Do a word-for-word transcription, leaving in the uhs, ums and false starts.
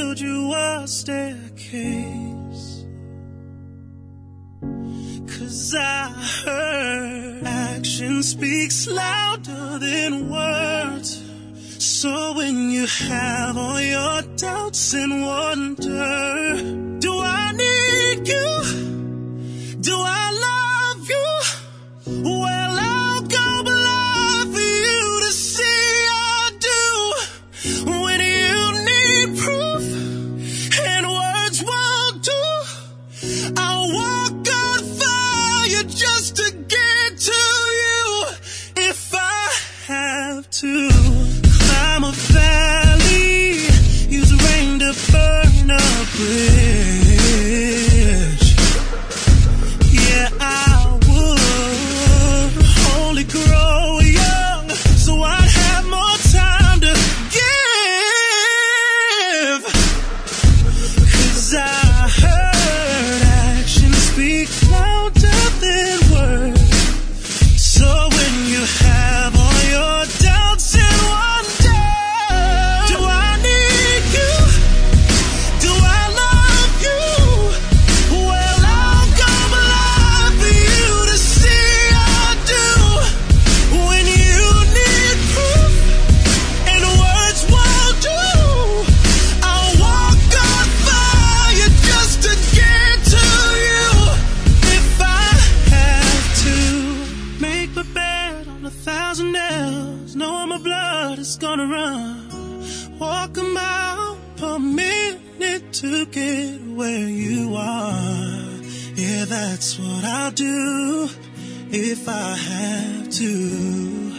build you a staircase. 'Cause I heard action speaks louder than words. So when you have all your doubts and wonder, do I need you? Do I love you? Well, I'll go blind for you to see I do. When you need proof and words won't do, I'll walk on fire just to get to you. If I have to climb a valley, use rain to burn a bridge, yeah, I would only grow young, so I'd have more time to give. 'Cause I heard actions speak louder than words. So when you have all your doubts and wonder, do I need you? Do I love you? Well, I'll go blind for you to see I do. When you need proof and words won't do, I'll walk on fire just to get to you. If I have to make my bed on a thousand nails, knowing my blood is gonna run, walk a mile per minute to get where you are. Yeah, that's what I'll do if I have to.